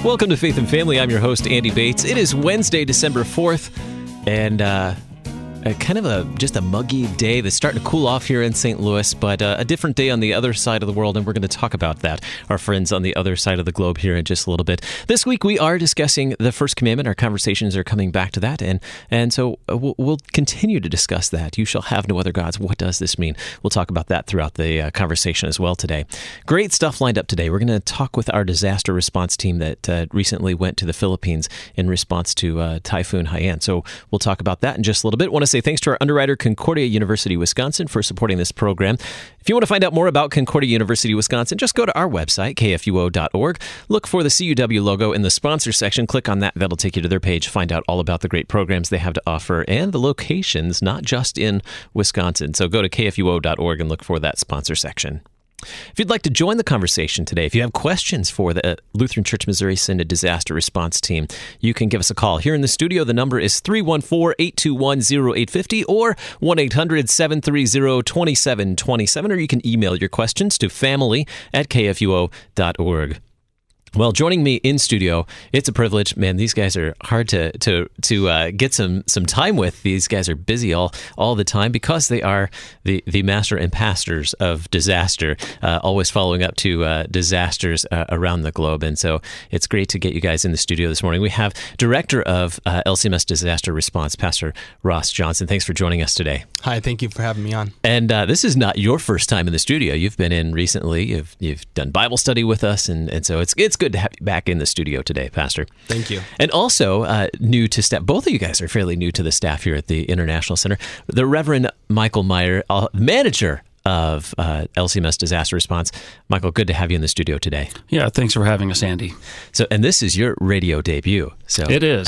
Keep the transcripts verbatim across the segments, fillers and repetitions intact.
Welcome to Faith and Family. I'm your host, Andy Bates. It is Wednesday, December fourth, and uh, a kind of a just a muggy day that's starting to cool off here in Saint Louis, but uh, a different day on the other side of the world, and we're going to talk about that. Our friends on the other side of the globe here in just a little bit. This week, we are discussing the First Commandment. Our conversations are coming back to that, and and so we'll, we'll continue to discuss that. You shall have no other gods. What does this mean? We'll talk about that throughout the uh, conversation as well today. Great stuff lined up today. We're going to talk with our disaster response team that uh, recently went to the Philippines in response to uh, Typhoon Haiyan. So we'll talk about that in just a little bit. I want to say thanks to our underwriter, Concordia University, Wisconsin, for supporting this program. If you want to find out more about Concordia University, Wisconsin, just go to our website, K F U O dot org. Look for the C U W logo in the sponsor section. Click on that. That'll take you to their page. Find out all about the great programs they have to offer and the locations, not just in Wisconsin. So go to K F U O dot org and look for that sponsor section. If you'd like to join the conversation today, if you have questions for the Lutheran Church Missouri Synod Disaster Response Team, you can give us a call. Here in the studio, the number is three one four, eight two one, zero eight five zero or one eight hundred, seven three zero, two seven two seven, or you can email your questions to family at K F U O dot org. Well, joining me in studio, it's a privilege. Man, these guys are hard to to to uh, get some some time with. These guys are busy all all the time because they are the, the master and pastors of disaster, uh, always following up to uh, disasters uh, around the globe. And so it's great to get you guys in the studio this morning. We have Director of uh, L C M S Disaster Response, Pastor Ross Johnson. Thanks for joining us today. Hi, thank you for having me on. And uh, this is not your first time in the studio. You've been in recently. You've you've done Bible study with us, and, and so it's it's good to have you back in the studio today, Pastor. Thank you. And also uh, new to staff. Both of you guys are fairly new to the staff here at the International Center. The Reverend Michael Meyer, uh, manager of uh, L C M S Disaster Response. Michael, good to have you in the studio today. Yeah, thanks for having us, Andy. So, and this is your radio debut. So it is.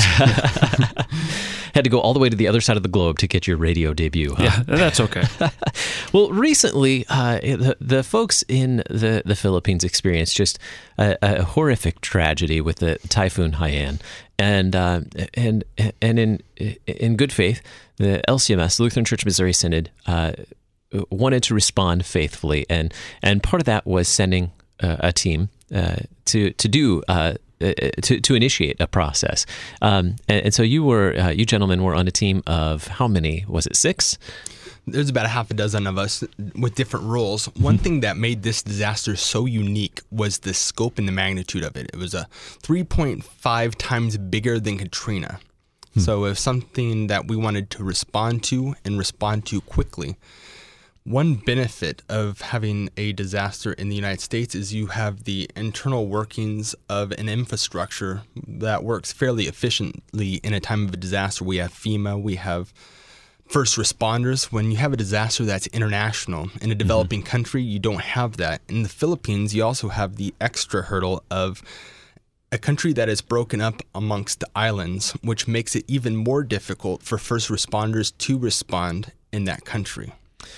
Had to go all the way to the other side of the globe to get your radio debut. Huh? Yeah, that's okay. Well, recently, uh, the, the folks in the, the Philippines experienced just a, a horrific tragedy with the Typhoon Haiyan, and uh, and and in in good faith, the L C M S, Lutheran Church Missouri Synod, uh, wanted to respond faithfully, and and part of that was sending uh, a team uh, to to do. Uh, To, to initiate a process, um, and, and so you were, uh, you gentlemen were on a team of how many? Was it six? There's about a half a dozen of us with different roles. One thing that made this disaster so unique was the scope and the magnitude of it. It was a three point five times bigger than Katrina. Hmm. So it was something that we wanted to respond to and respond to quickly. One benefit of having a disaster in the United States is you have the internal workings of an infrastructure that works fairly efficiently in a time of a disaster. We have FEMA, we have first responders. When you have a disaster that's international in a developing mm-hmm. country, you don't have that. In the Philippines, you also have the extra hurdle of a country that is broken up amongst the islands, which makes it even more difficult for first responders to respond in that country.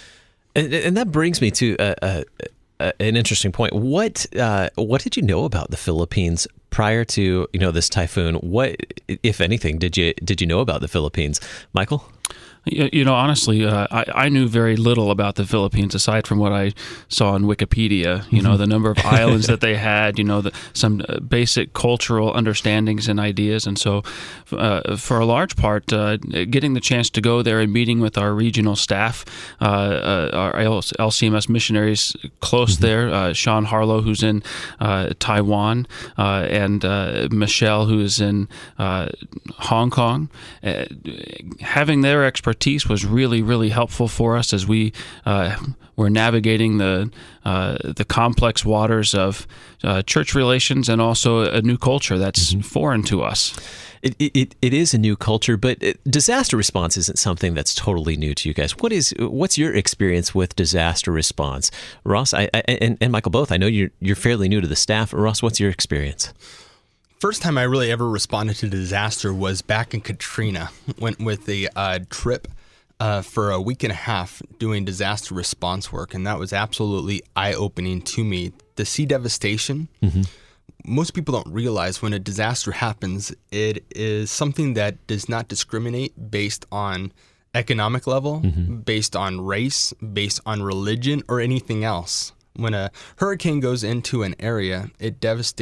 And, and that brings me to a, a, a, an interesting point. What uh, what did you know about the Philippines prior to you know this typhoon? What, if anything, did you did you know about the Philippines, Michael? You know, honestly, uh, I, I knew very little about the Philippines aside from what I saw on Wikipedia. You know, the number of islands that they had. You know, the, some basic cultural understandings and ideas. And so, uh, for a large part, uh, getting the chance to go there and meeting with our regional staff, uh, uh, our L C M S missionaries close mm-hmm. there, uh, Sean Harlow, who's in uh, Taiwan, uh, and uh, Michelle, who is in uh, Hong Kong, uh, having their expertise was really, really helpful for us as we uh, were navigating the uh, the complex waters of uh, church relations and also a new culture that's mm-hmm. foreign to us. It, it it is a new culture, but it, disaster response isn't something that's totally new to you guys. What is what's your experience with disaster response, Ross? I, I and, and Michael both. I know you're you're fairly new to the staff. Ross, what's your experience? First time I really ever responded to disaster was back in Katrina. Went with a uh, trip uh, for a week and a half doing disaster response work, and that was absolutely eye-opening to me. The sea devastation, mm-hmm. most people don't realize when a disaster happens, it is something that does not discriminate based on economic level, mm-hmm. based on race, based on religion, or anything else. When a hurricane goes into an area, it devastates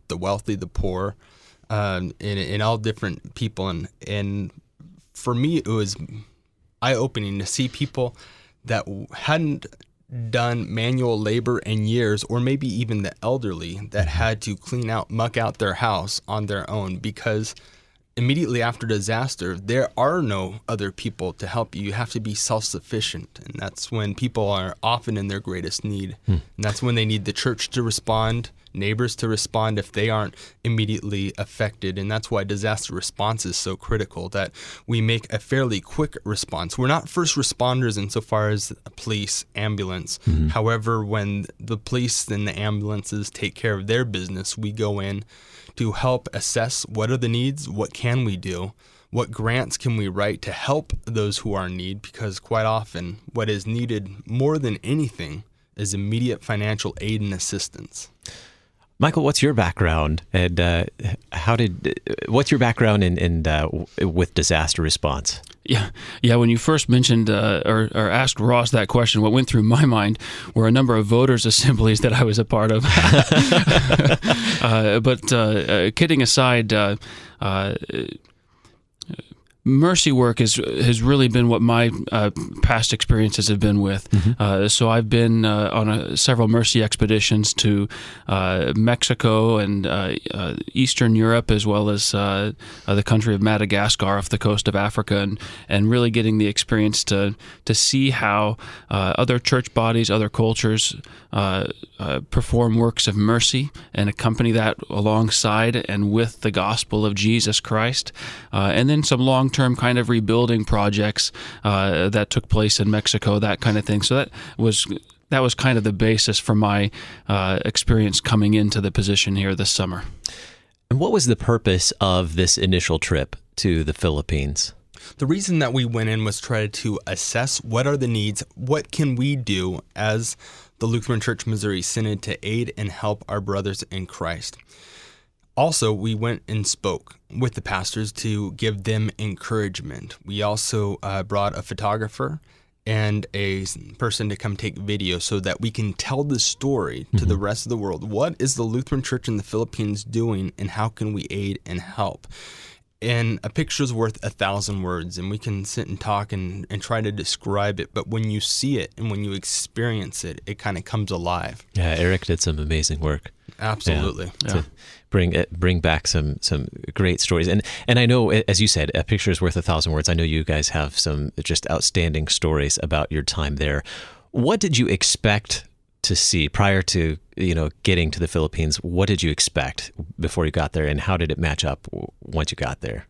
the wealthy, the poor, um, and, and all different people. And, and for me, it was eye-opening to see people that hadn't done manual labor in years, or maybe even the elderly that had to clean out, muck out their house on their own, because immediately after disaster, there are no other people to help you. You have to be self-sufficient, and that's when people are often in their greatest need. Hmm. And that's when they need the church to respond, neighbors to respond if they aren't immediately affected. And that's why disaster response is so critical, that we make a fairly quick response. We're not first responders insofar as police, ambulance. Mm-hmm. However, when the police and the ambulances take care of their business, we go in to help assess what are the needs, what can we do, what grants can we write to help those who are in need, because quite often what is needed more than anything is immediate financial aid and assistance. Michael, what's your background, and uh, how did? What's your background in, in uh, with disaster response? Yeah, yeah. When you first mentioned uh, or, or asked Ross that question, what went through my mind were a number of voters' assemblies that I was a part of. uh, but uh, uh, kidding aside. Uh, uh, Mercy work is, has really been what my uh, past experiences have been with. Mm-hmm. Uh, so I've been uh, on a, several Mercy expeditions to uh, Mexico and uh, uh, Eastern Europe, as well as uh, uh, the country of Madagascar off the coast of Africa, and, and really getting the experience to to see how uh, other church bodies, other cultures uh, uh, perform works of mercy and accompany that alongside and with the gospel of Jesus Christ, uh, and then some long term kind of rebuilding projects uh, that took place in Mexico, that kind of thing. So that was that was kind of the basis for my uh, experience coming into the position here this summer. And what was the purpose of this initial trip to the Philippines? The reason that we went in was try to assess what are the needs, what can we do as the Lutheran Church Missouri Synod to aid and help our brothers in Christ. Also, we went and spoke with the pastors to give them encouragement. We also uh, brought a photographer and a person to come take video so that we can tell the story mm-hmm. to the rest of the world. What is the Lutheran Church in the Philippines doing, and how can we aid and help? And a picture's worth a thousand words, and we can sit and talk and, and try to describe it, but when you see it and when you experience it, it kind of comes alive. Yeah, Eric did some amazing work. Absolutely. Yeah, to yeah. bring bring back some some great stories. And and I know, as you said, a picture is worth a thousand words. I know you guys have some just outstanding stories about your time there. What did you expect to see prior to, you know, getting to the Philippines? What did you expect before you got there, and how did it match up once you got there?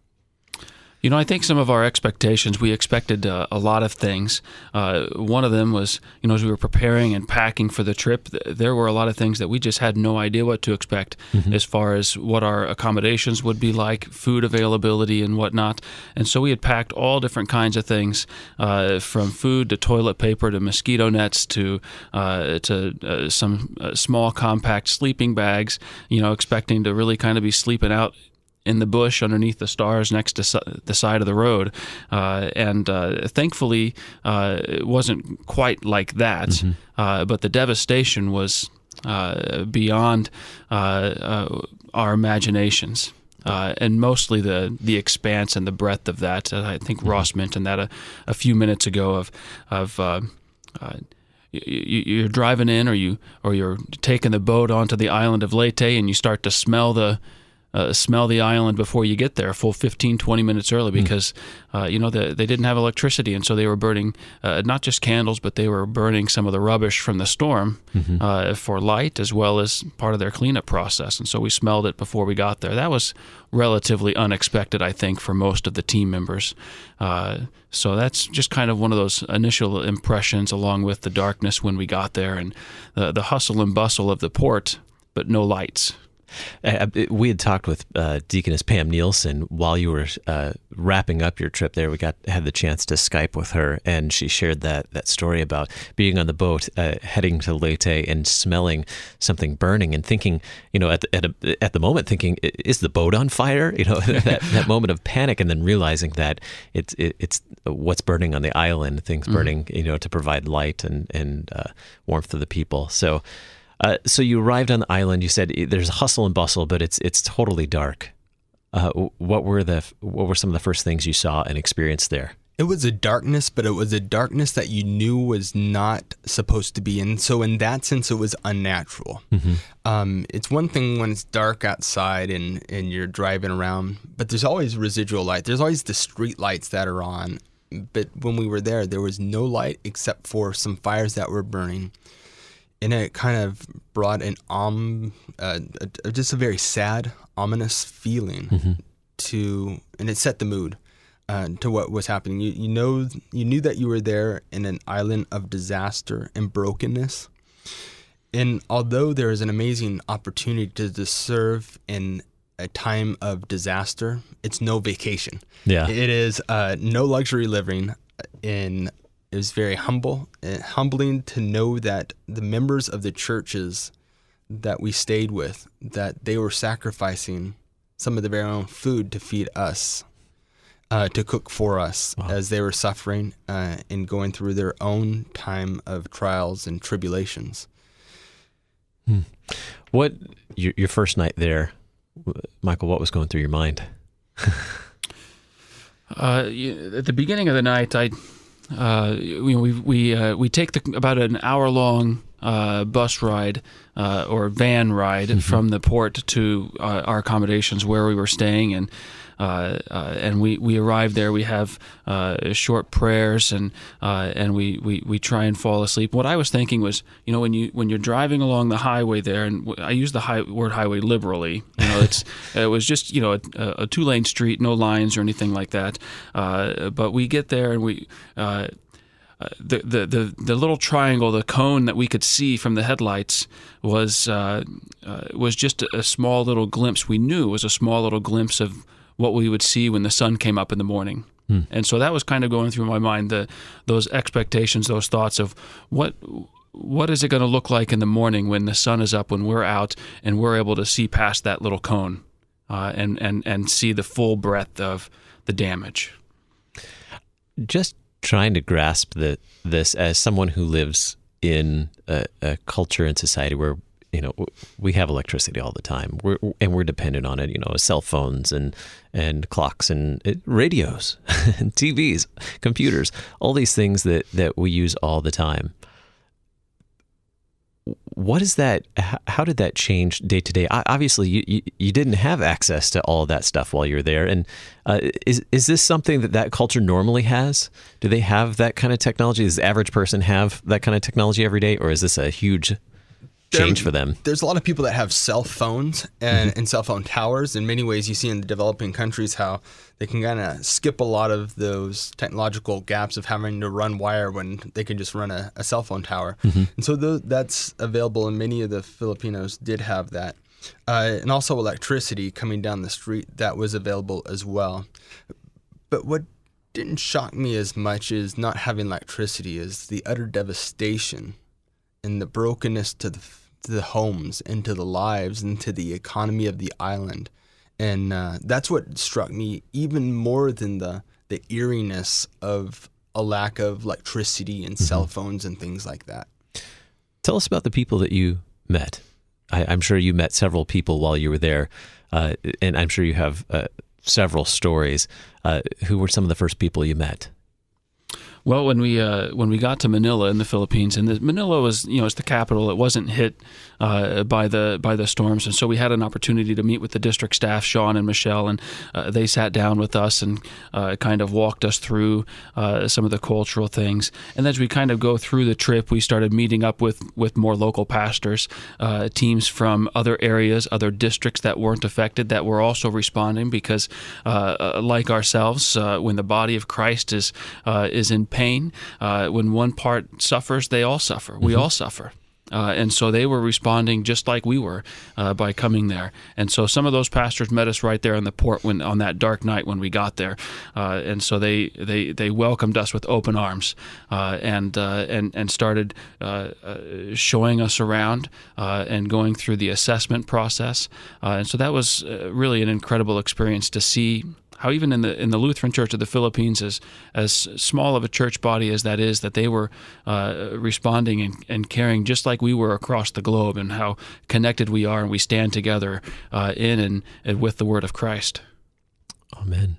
You know, I think some of our expectations, we expected uh, a lot of things. Uh, one of them was, you know, as we were preparing and packing for the trip, th- there were a lot of things that we just had no idea what to expect mm-hmm. as far as what our accommodations would be like, food availability and whatnot. And so we had packed all different kinds of things, uh, from food to toilet paper to mosquito nets to uh, to uh, some uh, small compact sleeping bags, you know, expecting to really kind of be sleeping out in the bush underneath the stars next to su- the side of the road. Uh, and uh, thankfully, uh, it wasn't quite like that. Mm-hmm. Uh, but the devastation was uh, beyond uh, uh, our imaginations. Uh, and mostly the, the expanse and the breadth of that. Uh, I think mm-hmm. Ross mentioned that a, a few minutes ago of of uh, uh, you, you're driving in, or you or you're taking the boat onto the island of Leyte, and you start to smell the Uh, smell the island before you get there, a full fifteen, twenty minutes early, because uh, you know the, they didn't have electricity, and so they were burning uh, not just candles, but they were burning some of the rubbish from the storm mm-hmm. uh, for light, as well as part of their cleanup process. And so we smelled it before we got there. That was relatively unexpected, I think, for most of the team members. Uh, so that's just kind of one of those initial impressions, along with the darkness when we got there, and the, the hustle and bustle of the port, but no lights. Uh, we had talked with uh, Deaconess Pam Nielsen while you were uh, wrapping up your trip there. We got had the chance to Skype with her, and she shared that that story about being on the boat, uh, heading to Leyte, and smelling something burning, and thinking, you know, at the, at, a, at the moment, thinking, is the boat on fire? You know, that, that moment of panic, and then realizing that it's it, it's what's burning on the island, things burning, mm-hmm. you know, to provide light and and uh, warmth to the people. So. Uh, so you arrived on the island. You said there's hustle and bustle, but it's it's totally dark. Uh, what were the what were some of the first things you saw and experienced there? It was a darkness, but it was a darkness that you knew was not supposed to be. And so in that sense, it was unnatural. Mm-hmm. Um, it's one thing when it's dark outside and, and you're driving around, but there's always residual light. There's always the street lights that are on. But when we were there, there was no light except for some fires that were burning. And it kind of brought an um, uh, a, just a very sad, ominous feeling mm-hmm. to, and it set the mood. Uh, to what was happening. You you know you knew that you were there in an island of disaster and brokenness. And although there is an amazing opportunity to, to serve in a time of disaster, it's no vacation. Yeah. It is uh, no luxury living. In it was very humble, uh, humbling to know that the members of the churches that we stayed with, that they were sacrificing some of their very own food to feed us. Uh, to cook for us wow. as they were suffering uh, and going through their own time of trials and tribulations. Hmm. What your, your first night there, Michael? What was going through your mind? uh, you, at the beginning of the night, I uh, we we we, uh, we take the, about an hour long uh, bus ride uh, or van ride mm-hmm. from the port to uh, our accommodations where we were staying, and. Uh, uh, and we, we arrive there. We have uh, short prayers, and uh, and we, we, we try and fall asleep. What I was thinking was, you know, when you when you're driving along the highway there, and I use the high, word highway liberally. You know, it's it was just you know a, a two lane street, no lines or anything like that. Uh, but we get there, and we. Uh, Uh, the, the the the little triangle, the cone that we could see from the headlights was uh, uh, was just a, a small little glimpse. We knew was a small little glimpse of what we would see when the sun came up in the morning. Hmm. And so that was kind of going through my mind, the those expectations, those thoughts of what what is it going to look like in the morning when the sun is up, when we're out and we're able to see past that little cone uh, and, and, and see the full breadth of the damage. Just trying to grasp the, this as someone who lives in a, a culture and society where, you know, we have electricity all the time, we're, and we're dependent on it. You know, cell phones and and clocks and it, radios, and T Vs, computers, all these things that, that we use all the time. What is that? How did that change day to day? Obviously, you, you, you didn't have access to all of that stuff while you were there. And uh, is is this something that that culture normally has? Do they have that kind of technology? Does the average person have that kind of technology every day, or is this a huge change for them? There's a lot of people that have cell phones and, mm-hmm. and cell phone towers. In many ways, you see in the developing countries how they can kind of skip a lot of those technological gaps of having to run wire when they can just run a, a cell phone tower. Mm-hmm. And so th- that's available, and many of the Filipinos did have that. Uh, and also electricity coming down the street, that was available as well. But what didn't shock me as much as not having electricity is the utter devastation and the brokenness to the, to the homes and to the lives and to the economy of the island. And uh, that's what struck me even more than the, the eeriness of a lack of electricity and mm-hmm. cell phones and things like that. Tell us about the people that you met. I, I'm sure you met several people while you were there, uh, and I'm sure you have uh, several stories. Uh, who were some of the first people you met? Well, when we uh, when we got to Manila in the Philippines, and the, Manila was, you know, it's the capital. It wasn't hit uh, by the by the storms, and so we had an opportunity to meet with the district staff, Sean and Michelle, and uh, they sat down with us and uh, kind of walked us through uh, some of the cultural things. And as we kind of go through the trip, we started meeting up with with more local pastors, uh, teams from other areas, other districts that weren't affected, that were also responding because, uh, like ourselves, uh, when the body of Christ is uh, is in pain, uh, when one part suffers, they all suffer. We mm-hmm. all suffer. Uh, and so they were responding just like we were uh, by coming there. And so some of those pastors met us right there in the port when on that dark night when we got there. Uh, and so they, they, they welcomed us with open arms uh, and, uh, and and started uh, uh, showing us around uh, and going through the assessment process. Uh, and so that was uh, really an incredible experience to see how even in the in the Lutheran Church of the Philippines, as as small of a church body as that is, that they were uh, responding and, and caring just like we were across the globe, and how connected we are and we stand together uh, in and, and with the Word of Christ. Amen.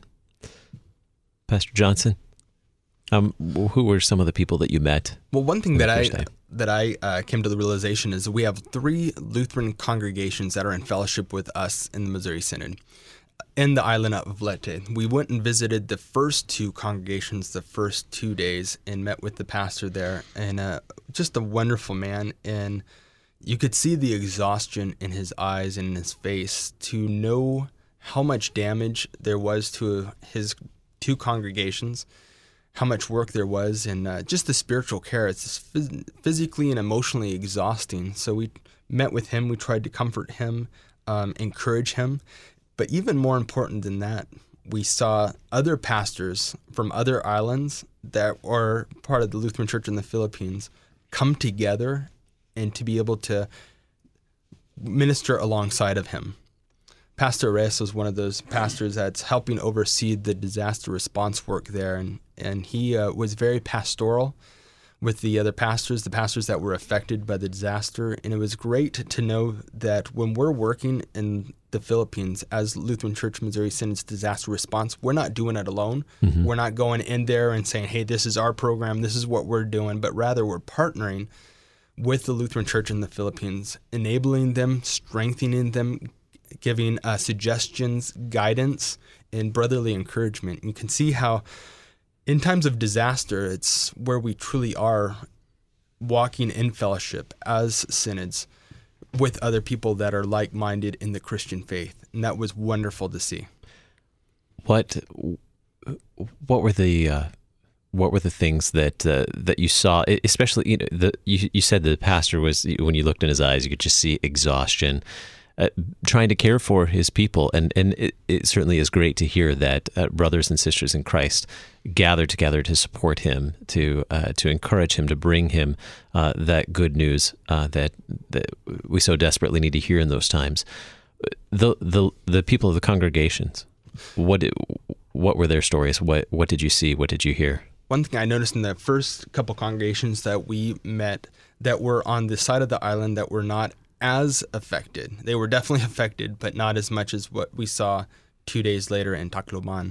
Pastor Johnson, um, who were some of the people that you met? Well, one thing that I day? that I uh, came to the realization is that we have three Lutheran congregations that are in fellowship with us in the Missouri Synod in the island of Leyte. We went and visited the first two congregations the first two days and met with the pastor there, and uh, just a wonderful man. And you could see the exhaustion in his eyes and in his face to know how much damage there was to his two congregations, how much work there was, and uh, just the spiritual care. It's phys- physically and emotionally exhausting. So we met with him. We tried to comfort him, um, encourage him. But even more important than that, we saw other pastors from other islands that are part of the Lutheran Church in the Philippines come together and to be able to minister alongside of him. Pastor Reyes was one of those pastors that's helping oversee the disaster response work there, and, and he uh, was very pastoral with the other pastors, the pastors that were affected by the disaster. And it was great to know that when we're working in the Philippines as Lutheran Church Missouri Synod's disaster response, we're not doing it alone. Mm-hmm. We're not going in there and saying, hey, this is our program, this is what we're doing, but rather we're partnering with the Lutheran Church in the Philippines, enabling them, strengthening them, giving uh, suggestions, guidance, and brotherly encouragement. You can see how in times of disaster, it's where we truly are walking in fellowship as synods with other people that are like-minded in the Christian faith. And that was wonderful to see. What what were the uh, what were the things that uh, that you saw, especially, you know, the you, you said the pastor was, when you looked in his eyes, you could just see exhaustion. Uh, trying to care for his people, and and it, it certainly is great to hear that uh, brothers and sisters in Christ gather together to support him, to uh, to encourage him, to bring him uh, that good news uh, that that we so desperately need to hear in those times. The the the people of the congregations, what what were their stories? What what did you see? What did you hear? One thing I noticed in the first couple congregations that we met that were on the side of the island that were not as affected. They were definitely affected, but not as much as what we saw two days later in Tacloban.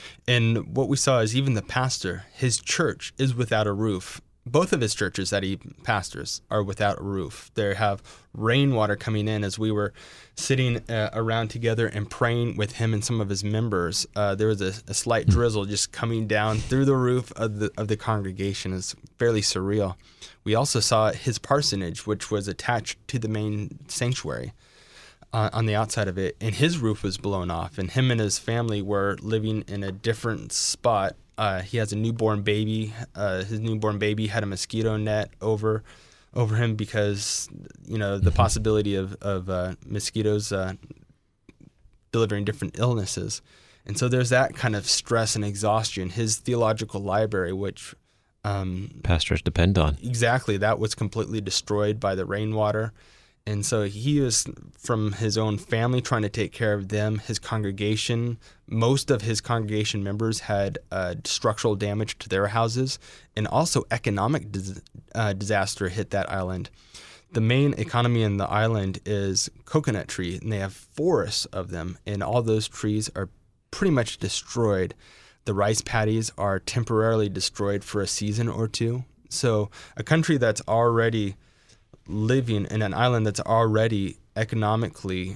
And what we saw is even the pastor, his church is without a roof. Both of his churches that he pastors are without a roof. They have rainwater coming in. As we were sitting uh, around together and praying with him and some of his members, uh, there was a, a slight drizzle just coming down through the roof of the of the congregation. It's fairly surreal. We also saw his parsonage, which was attached to the main sanctuary uh, on the outside of it, and his roof was blown off, and him and his family were living in a different spot. Uh, he has a newborn baby. Uh, his newborn baby had a mosquito net over over him because, you know, the possibility of, of uh, mosquitoes uh, delivering different illnesses. And so there's that kind of stress and exhaustion. His theological library, which Um, pastors depend on. Exactly. That was completely destroyed by the rainwater. And so he was, from his own family, trying to take care of them, his congregation. Most of his congregation members had uh, structural damage to their houses, and also economic dis- uh, disaster hit that island. The main economy in the island is coconut tree, and they have forests of them, and all those trees are pretty much destroyed. The rice paddies are temporarily destroyed for a season or two. So a country that's already living in an island that's already economically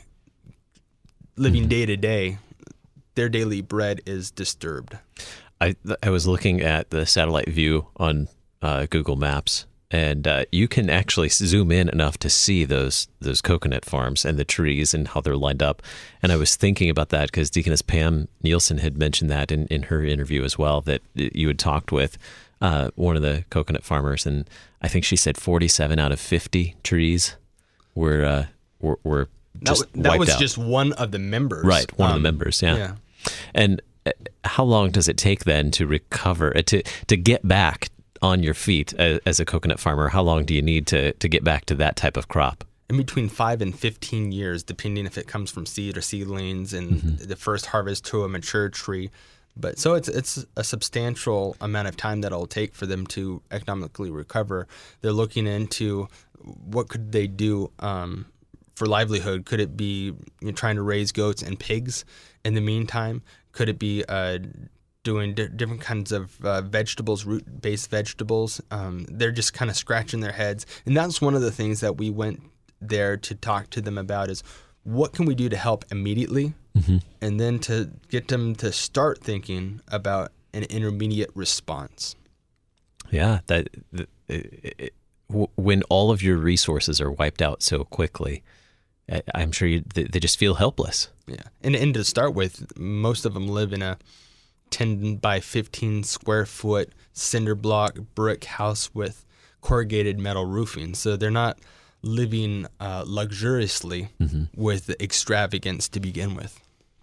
living day to day, their daily bread is disturbed. I I was looking at the satellite view on uh, Google Maps, and uh, you can actually zoom in enough to see those those coconut farms and the trees and how they're lined up. And I was thinking about that because Deaconess Pam Nielsen had mentioned that in, in her interview as well, that you had talked with uh, one of the coconut farmers, and I think she said forty-seven out of fifty trees were uh, were, were just that, that wiped was out. Just one of the members, right? One um, of the members, yeah. yeah. And how long does it take then to recover, to to get back on your feet as, as a coconut farmer? How long do you need to, to get back to that type of crop? in between five and fifteen years, depending if it comes from seed or seedlings and mm-hmm. the first harvest to a mature tree. But so it's it's a substantial amount of time that it'll take for them to economically recover. They're looking into what could they do um, for livelihood. Could it be you know, trying to raise goats and pigs in the meantime? Could it be uh, doing di- different kinds of uh, vegetables, root-based vegetables? Um, they're just kind of scratching their heads. And that's one of the things that we went there to talk to them about is what can we do to help immediately? Mm-hmm. And then to get them to start thinking about an intermediate response. Yeah, that it, it, when all of your resources are wiped out so quickly, I'm sure you, they just feel helpless. Yeah, and and to start with, most of them live in a ten by fifteen square foot cinder block brick house with corrugated metal roofing, so they're not living uh, luxuriously mm-hmm. with extravagance to begin with.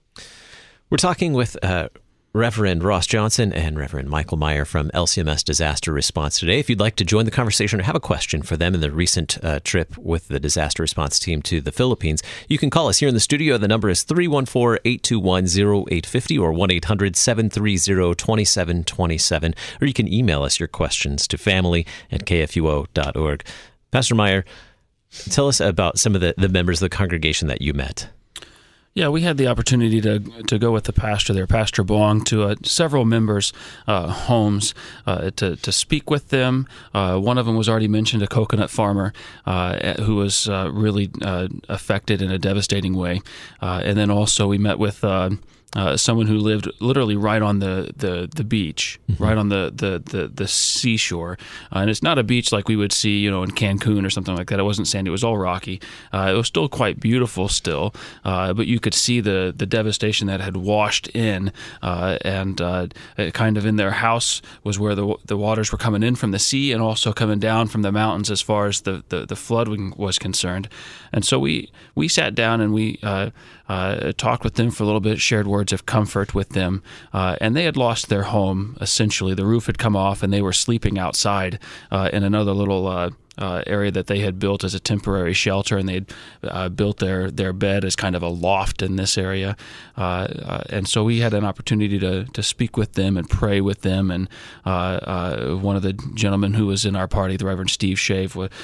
We're talking with uh, Reverend Ross Johnson and Reverend Michael Meyer from L C M S Disaster Response today. If you'd like to join the conversation or have a question for them in the recent uh, trip with the disaster response team to the Philippines, you can call us here in the studio. The number is three one four, eight two one, zero eight five zero or one eight hundred, seven three zero, two seven two seven, or you can email us your questions to family at k f u o dot org. Pastor Meyer, tell us about some of the, the members of the congregation that you met. Yeah, we had the opportunity to to go with the pastor there, Pastor Bong, to uh, several members' uh, homes uh, to to speak with them. Uh, one of them was already mentioned, a coconut farmer uh, who was uh, really uh, affected in a devastating way. Uh, and then also we met with uh, uh, someone who lived literally right on the, the, the beach, mm-hmm. right on the, the, the, the seashore. Uh, and it's not a beach like we would see, you know, in Cancun or something like that. It wasn't sandy. It was all rocky. Uh, it was still quite beautiful still, uh, but you could see the, the devastation that had washed in, uh, and uh, kind of in their house was where the the waters were coming in from the sea and also coming down from the mountains as far as the, the, the flood was concerned. And so we, we sat down and we uh, uh, talked with them for a little bit, shared words of comfort with them, uh, and they had lost their home, essentially. The roof had come off and they were sleeping outside uh, in another little uh, Uh, area that they had built as a temporary shelter, and they'd uh, built their, their bed as kind of a loft in this area. Uh, uh, and so we had an opportunity to to speak with them and pray with them. And uh, uh, one of the gentlemen who was in our party, the Reverend Steve Shave, uh,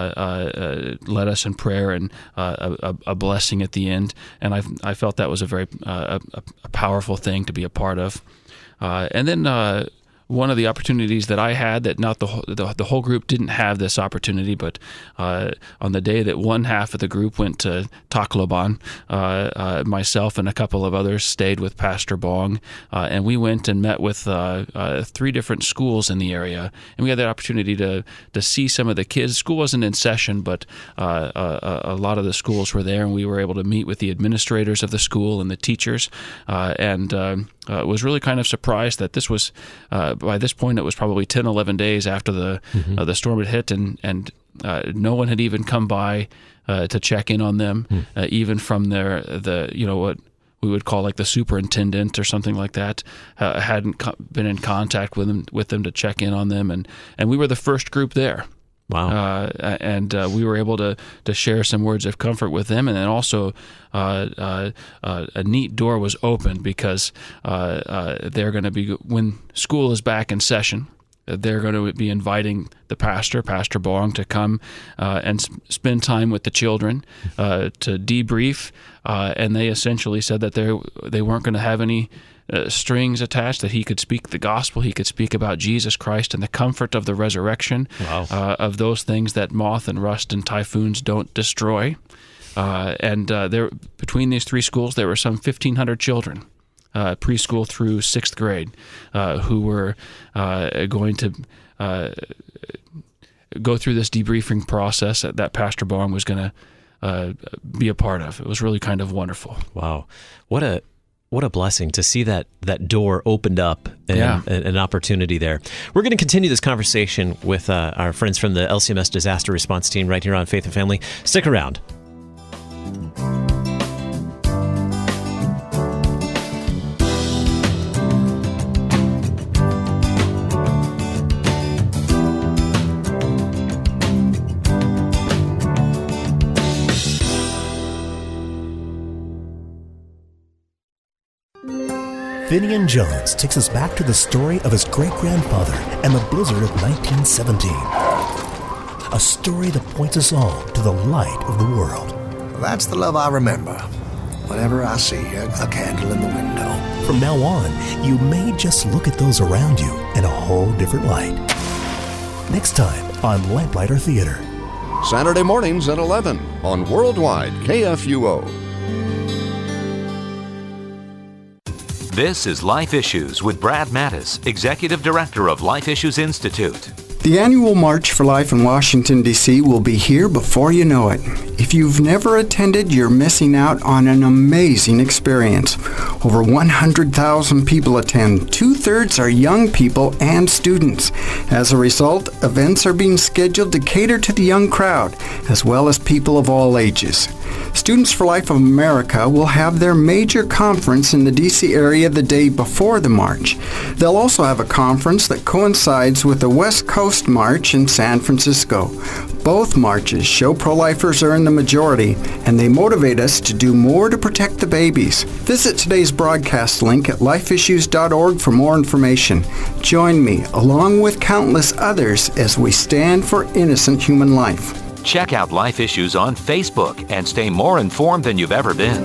uh, led us in prayer and uh, a, a blessing at the end. And I I felt that was a very uh, a, a powerful thing to be a part of. Uh, and then uh, one of the opportunities that I had, that not the whole, the, the whole group didn't have this opportunity, but uh, on the day that one half of the group went to Tacloban, uh, uh, myself and a couple of others stayed with Pastor Bong, uh, and we went and met with uh, uh, three different schools in the area, and we had the opportunity to to see some of the kids. School wasn't in session, but uh, a, a lot of the schools were there, and we were able to meet with the administrators of the school and the teachers, uh, and uh, uh, was really kind of surprised that this was uh, by this point, it was probably ten, eleven days after the mm-hmm. uh, the storm had hit, and and uh, no one had even come by uh, to check in on them, mm. uh, even from their the you know what we would call like the superintendent or something like that uh, hadn't co- been in contact with them with them to check in on them, and and we were the first group there. Wow. Uh, and uh, we were able to, to share some words of comfort with them. And then also uh, uh, uh, a neat door was opened because uh, uh, they're going to be, when school is back in session, they're going to be inviting the pastor, Pastor Bong, to come uh, and sp- spend time with the children uh, to debrief. Uh, and they essentially said that they they weren't going to have any Uh, strings attached, that he could speak the gospel, he could speak about Jesus Christ and the comfort of the resurrection, wow. uh, of those things that moth and rust and typhoons don't destroy. Uh, and uh, there, between these three schools, there were some fifteen hundred children, uh, preschool through sixth grade, uh, who were uh, going to uh, go through this debriefing process that, that Pastor Bong was going to uh, be a part of. It was really kind of wonderful. Wow. What a What a blessing to see that that door opened up and yeah. an, an opportunity there. We're going to continue this conversation with uh, our friends from the L C M S Disaster Response Team right here on Faith and Family. Stick around. Finian Jones takes us back to the story of his great-grandfather and the blizzard of nineteen seventeen. A story that points us all to the light of the world. That's the love I remember. Whenever I see a, a candle in the window. From now on, you may just look at those around you in a whole different light. Next time on Lamplighter Theater. Saturday mornings at eleven on Worldwide K F U O. This is Life Issues with Brad Mattis, Executive Director of Life Issues Institute. The annual March for Life in Washington, D C will be here before you know it. If you've never attended, you're missing out on an amazing experience. Over one hundred thousand people attend. Two-thirds are young people and students. As a result, events are being scheduled to cater to the young crowd, as well as people of all ages. Students for Life of America will have their major conference in the D C area the day before the march. They'll also have a conference that coincides with the West Coast March in San Francisco. Both marches show pro-lifers are in the majority, and they motivate us to do more to protect the babies. Visit today's broadcast link at life issues dot org for more information. Join me, along with countless others, as we stand for innocent human life. Check out Life Issues on Facebook and stay more informed than you've ever been.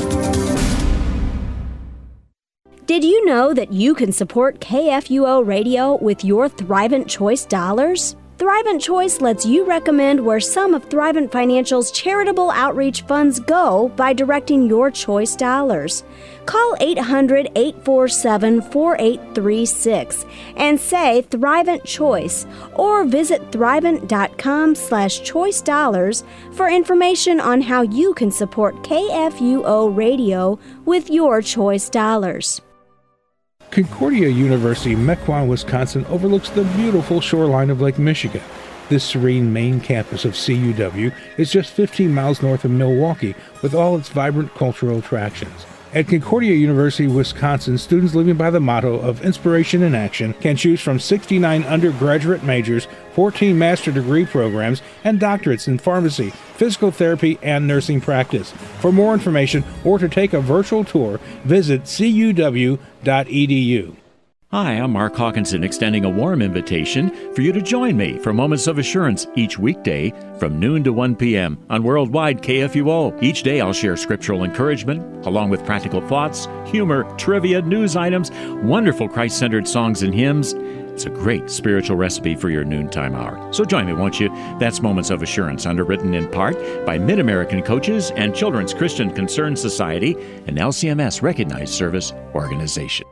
Did you know that you can support K F U O Radio with your Thrivent Choice dollars? Thrivent Choice lets you recommend where some of Thrivent Financial's charitable outreach funds go by directing your choice dollars. Call eight hundred, eight four seven, four eight three six and say Thrivent Choice, or visit thrivent.com slash choice dollars for information on how you can support K F U O Radio with your choice dollars. Concordia University, Mequon, Wisconsin overlooks the beautiful shoreline of Lake Michigan. This serene main campus of C U W is just fifteen miles north of Milwaukee, with all its vibrant cultural attractions. At Concordia University, Wisconsin, students living by the motto of inspiration in action can choose from sixty-nine undergraduate majors, fourteen master degree programs, and doctorates in pharmacy, physical therapy, and nursing practice. For more information or to take a virtual tour, visit c u w dot e d u. Hi, I'm Mark Hawkinson, extending a warm invitation for you to join me for Moments of Assurance each weekday from noon to one p.m. on Worldwide K F U O. Each day I'll share scriptural encouragement, along with practical thoughts, humor, trivia, news items, wonderful Christ-centered songs and hymns. It's a great spiritual recipe for your noontime hour. So join me, won't you? That's Moments of Assurance, underwritten in part by Mid-American Coaches and Children's Christian Concern Society, an L C M S-recognized service organization.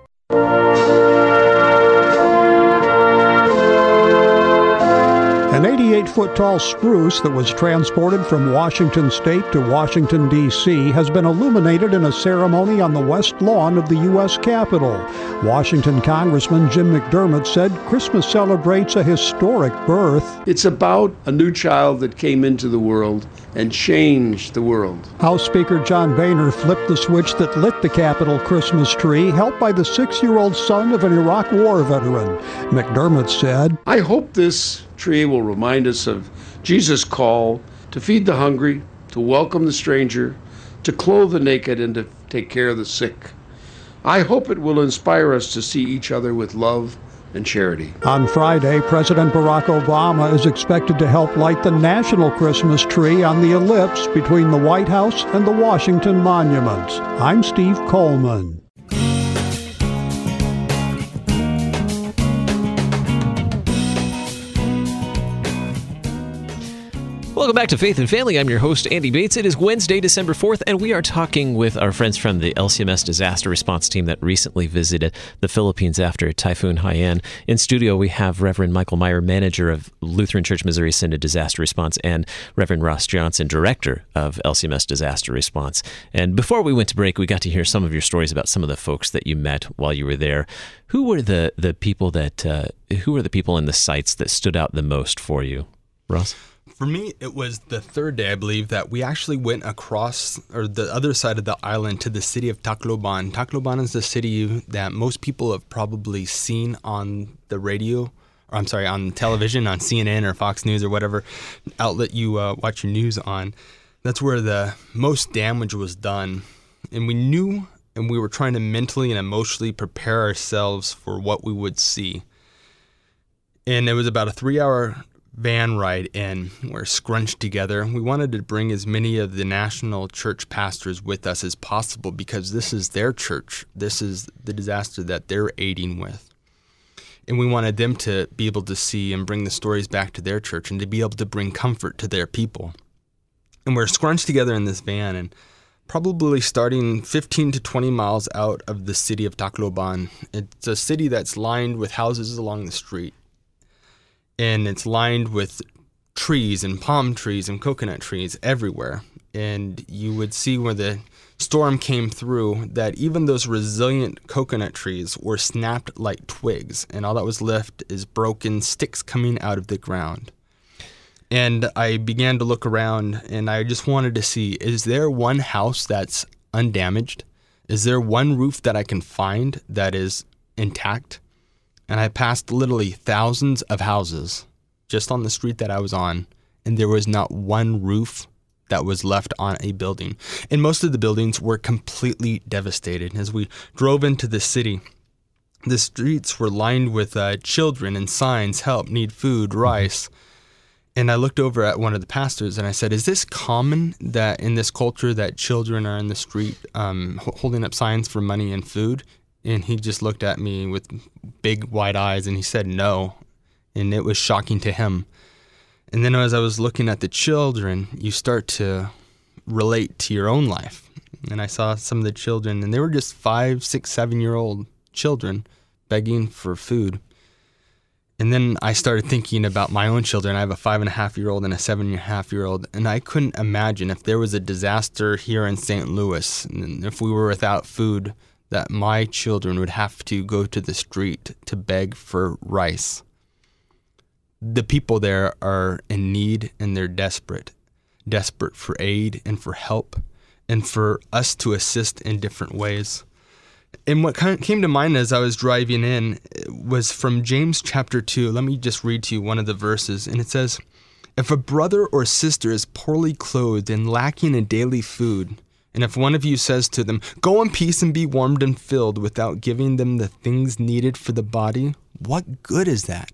An eighty-eight foot tall spruce that was transported from Washington State to Washington, D C has been illuminated in a ceremony on the west lawn of the U S Capitol. Washington Congressman Jim McDermott said Christmas celebrates a historic birth. It's about a new child that came into the world and changed the world. House Speaker John Boehner flipped the switch that lit the Capitol Christmas tree, helped by the six-year-old son of an Iraq War veteran. McDermott said, I hope this tree will remind us of Jesus' call to feed the hungry, to welcome the stranger, to clothe the naked, and to take care of the sick. I hope it will inspire us to see each other with love and charity. On Friday, President Barack Obama is expected to help light the national Christmas tree on the ellipse between the White House and the Washington Monuments. I'm Steve Coleman. Welcome back to Faith and Family. I'm your host, Andy Bates. It is Wednesday, December fourth, and we are talking with our friends from the L C M S disaster response team that recently visited the Philippines after Typhoon Haiyan. In studio, we have Reverend Michael Meyer, manager of Lutheran Church Missouri Synod Disaster Response, and Reverend Ross Johnson, director of L C M S Disaster Response. And before we went to break, we got to hear some of your stories about some of the folks that you met while you were there. Who were the, the people that uh, who were the people in the sites that stood out the most for you, Ross? For me, it was the third day, I believe, that we actually went across, or the other side of the island, to the city of Tacloban. Tacloban is the city that most people have probably seen on the radio, or I'm sorry, on television, on C N N or Fox News or whatever outlet you uh, watch your news on. That's where the most damage was done. And we knew and we were trying to mentally and emotionally prepare ourselves for what we would see. And it was about a three-hour van ride in. We're scrunched together. We wanted to bring as many of the national church pastors with us as possible because this is their church. This is the disaster that they're aiding with. And we wanted them to be able to see and bring the stories back to their church and to be able to bring comfort to their people. And we're scrunched together in this van, and probably starting fifteen to twenty miles out of the city of Tacloban. It's a city that's lined with houses along the street. And it's lined with trees and palm trees and coconut trees everywhere. And you would see where the storm came through that even those resilient coconut trees were snapped like twigs. And all that was left is broken sticks coming out of the ground. And I began to look around, and I just wanted to see, is there one house that's undamaged? Is there one roof that I can find that is intact? And I passed literally thousands of houses just on the street that I was on, and there was not one roof that was left on a building. And most of the buildings were completely devastated. As we drove into the city, the streets were lined with uh, children and signs, help, need food, rice. And I looked over at one of the pastors and I said, is this common that in this culture that children are in the street um, holding up signs for money and food? And he just looked at me with big wide eyes and he said no. And it was shocking to him. And then as I was looking at the children, you start to relate to your own life. And I saw some of the children, and they were just five, six, seven-year-old children begging for food. And then I started thinking about my own children. I have a five-and-a-half-year-old and a seven-and-a-half-year-old. And I couldn't imagine if there was a disaster here in Saint Louis, and if we were without food, that my children would have to go to the street to beg for rice. The people there are in need and they're desperate, desperate for aid and for help and for us to assist in different ways. And what came to mind as I was driving in was from James chapter two. Let me just read to you one of the verses. And it says, if a brother or sister is poorly clothed and lacking in daily food, and if one of you says to them, go in peace and be warmed and filled without giving them the things needed for the body, what good is that?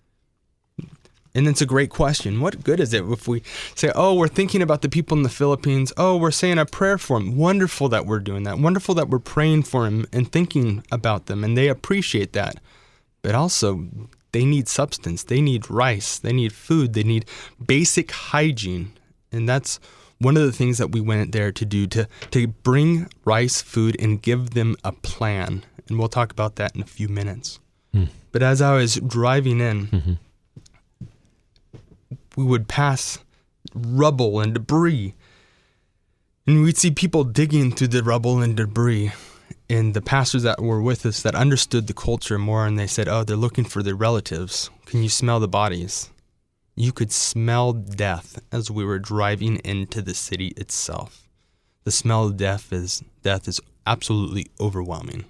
And it's a great question. What good is it if we say, oh, we're thinking about the people in the Philippines. Oh, we're saying a prayer for them. Wonderful that we're doing that. Wonderful that we're praying for them and thinking about them. And they appreciate that. But also, they need substance. They need rice. They need food. They need basic hygiene. And that's one of the things that we went there to do, to, to bring rice, food, and give them a plan. And we'll talk about that in a few minutes. Mm. But as I was driving in, mm-hmm. we would pass rubble and debris. And we'd see people digging through the rubble and debris. And the pastors that were with us that understood the culture more, and they said, oh, they're looking for their relatives. Can you smell the bodies? You could smell death as we were driving into the city itself. The smell of death is death is absolutely overwhelming.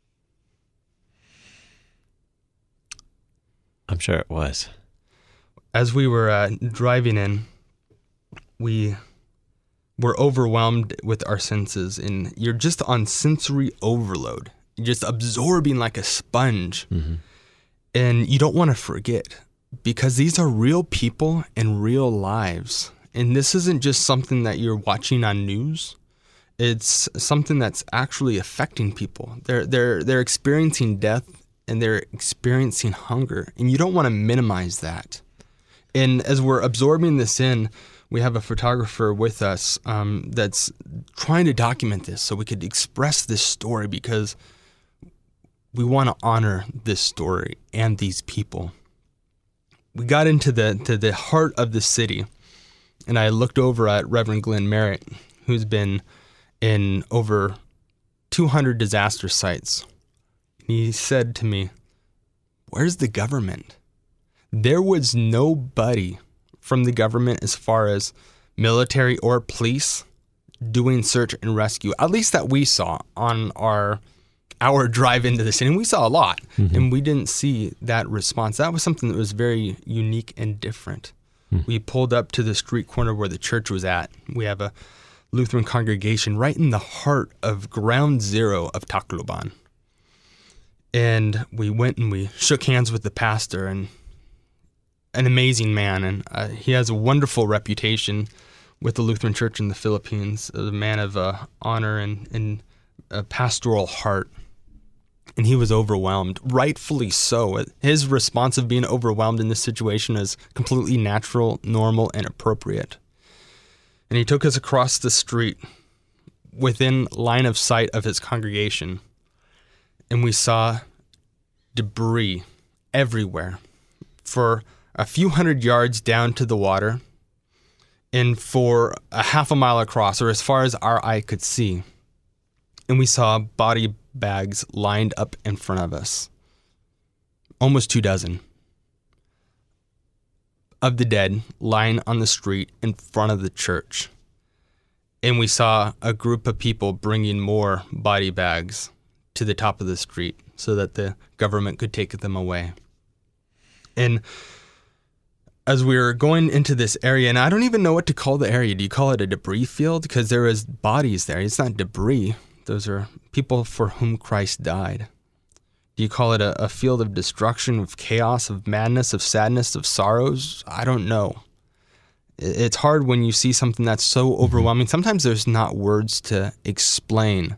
I'm sure it was. As we were uh, driving in, we were overwhelmed with our senses, and you're just on sensory overload. You're just absorbing like a sponge, mm-hmm. and you don't want to forget, because these are real people and real lives. And this isn't just something that you're watching on news. It's something that's actually affecting people. They're they're they're experiencing death and they're experiencing hunger, and you don't want to minimize that. And as we're absorbing this in, we have a photographer with us um, that's trying to document this so we could express this story, because we want to honor this story and these people. We got into the to the heart of the city, and I looked over at Reverend Glenn Merritt, who's been in over two hundred disaster sites. He said to me, "Where's the government?" There was nobody from the government, as far as military or police, doing search and rescue, at least that we saw on our our drive into the city. And we saw a lot, mm-hmm. and we didn't see that response. That was something that was very unique and different. Mm. We pulled up to the street corner where the church was at. We have a Lutheran congregation right in the heart of ground zero of Tacloban. And we went and we shook hands with the pastor, and an amazing man. And uh, he has a wonderful reputation with the Lutheran Church in the Philippines, a man of uh, honor and, and a pastoral heart. And he was overwhelmed, rightfully so. His response of being overwhelmed in this situation is completely natural, normal, and appropriate. And he took us across the street within line of sight of his congregation, and we saw debris everywhere for a few hundred yards down to the water, and for a half a mile across, or as far as our eye could see. And we saw body bags lined up in front of us, almost two dozen of the dead lying on the street in front of the church. And we saw a group of people bringing more body bags to the top of the street so that the government could take them away. And as we were going into this area, and I don't even know what to call the area. Do you call it a debris field? Because there is bodies there. It's not debris. Those are people for whom Christ died. Do you call it a, a field of destruction, of chaos, of madness, of sadness, of sorrows? I don't know. It's hard when you see something that's so overwhelming. Sometimes there's not words to explain.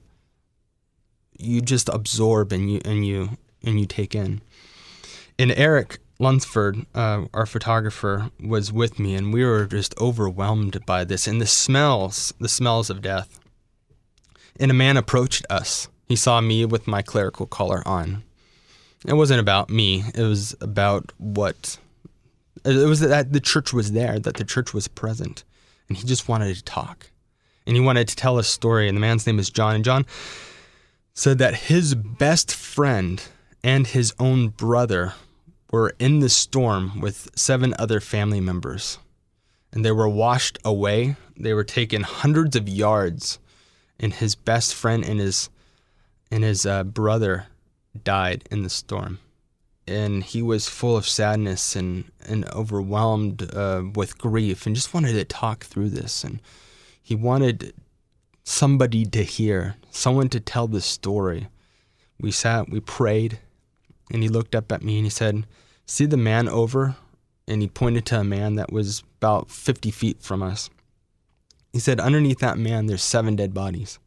You just absorb and you and you and you take in. And Eric Lunsford, uh, our photographer, was with me, and we were just overwhelmed by this and the smells, the smells of death. And a man approached us. He saw me with my clerical collar on. It wasn't about me. It was about what... It was that the church was there, that the church was present. And he just wanted to talk. And he wanted to tell a story. And the man's name is John. And John said that his best friend and his own brother were in the storm with seven other family members. And they were washed away. They were taken hundreds of yards. And his best friend and his and his uh, brother died in the storm. And he was full of sadness and, and overwhelmed uh, with grief and just wanted to talk through this. And he wanted somebody to hear, someone to tell the story. We sat, we prayed, and he looked up at me and he said, "See the man over?" And he pointed to a man that was about fifty feet from us. He said, "Underneath that man, there's seven dead bodies."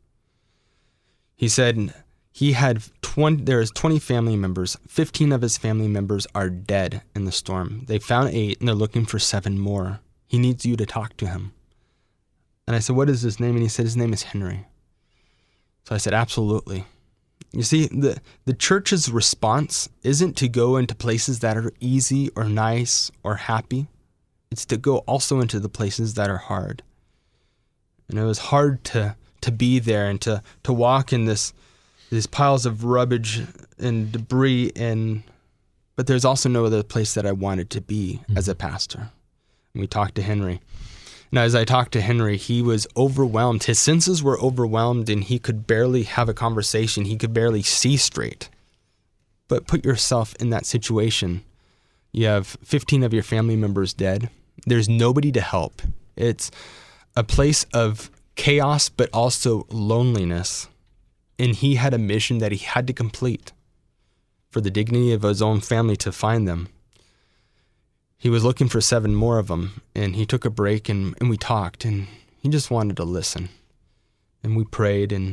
He said he had twenty, there's twenty family members. fifteen of his family members are dead in the storm. They found eight, and they're looking for seven more. He needs you to talk to him. And I said, "What is his name?" And he said, "His name is Henry." So I said, "Absolutely." You see, the, the church's response isn't to go into places that are easy or nice or happy. It's to go also into the places that are hard. And it was hard to, to be there and to, to walk in this these piles of rubbish and debris, and but there's also no other place that I wanted to be mm-hmm. as a pastor. And we talked to Henry. Now, as I talked to Henry, he was overwhelmed. His senses were overwhelmed, and he could barely have a conversation. He could barely see straight. But put yourself in that situation. You have fifteen of your family members dead. There's nobody to help. It's a place of chaos, but also loneliness. And he had a mission that he had to complete for the dignity of his own family to find them. He was looking for seven more of them, and he took a break, and, and we talked, and he just wanted to listen. And we prayed, and,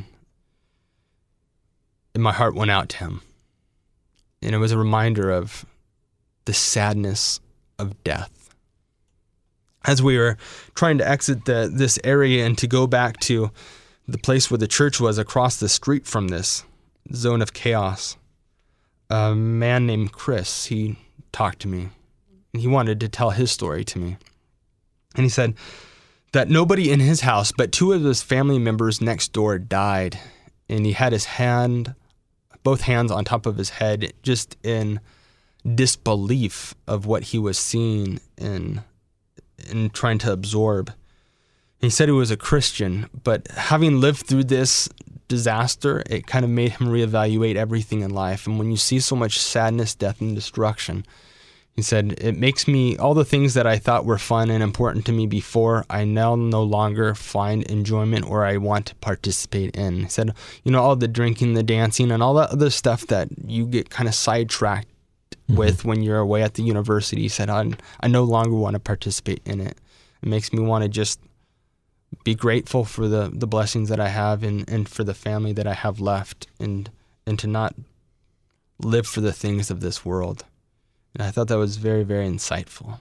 and my heart went out to him. And it was a reminder of the sadness of death. As we were trying to exit the, this area and to go back to the place where the church was across the street from this zone of chaos, a man named Chris, he talked to me. He wanted to tell his story to me. And he said that nobody in his house, but two of his family members next door died. And he had his hand, both hands on top of his head, just in disbelief of what he was seeing and, and trying to absorb. He said he was a Christian, but having lived through this disaster, it kind of made him reevaluate everything in life. And when you see so much sadness, death, and destruction, He said, it makes me, all the things that I thought were fun and important to me before, I now no longer find enjoyment or I want to participate in. He said, you know, all the drinking, the dancing, and all that other stuff that you get kind of sidetracked mm-hmm. with when you're away at the university. He said, I, I no longer want to participate in it. It makes me want to just be grateful for the, the blessings that I have and, and for the family that I have left and and to not live for the things of this world. And I thought that was very, very insightful.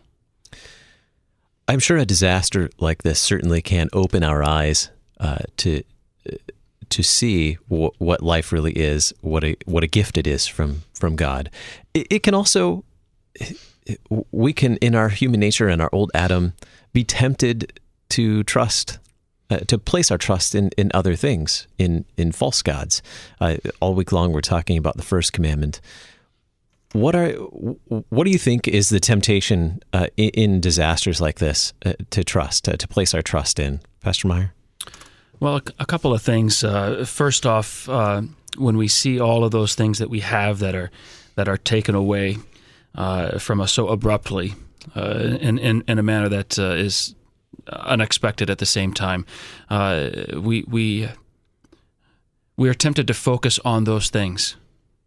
I'm sure a disaster like this certainly can open our eyes uh, to to see w- what life really is, what a what a gift it is from from God. It, it can also, we can, in our human nature and our old Adam, be tempted to trust, uh, to place our trust in, in other things, in in false gods. Uh, all week long, we're talking about the first commandment. What are what do you think is the temptation uh, in, in disasters like this uh, to trust, uh, to place our trust in, Pastor Meyer? Well, a, a couple of things. Uh, first off, uh, when we see all of those things that we have that are that are taken away uh, from us so abruptly, uh, in, in in a manner that uh, is unexpected at the same time, uh, we we we are tempted to focus on those things,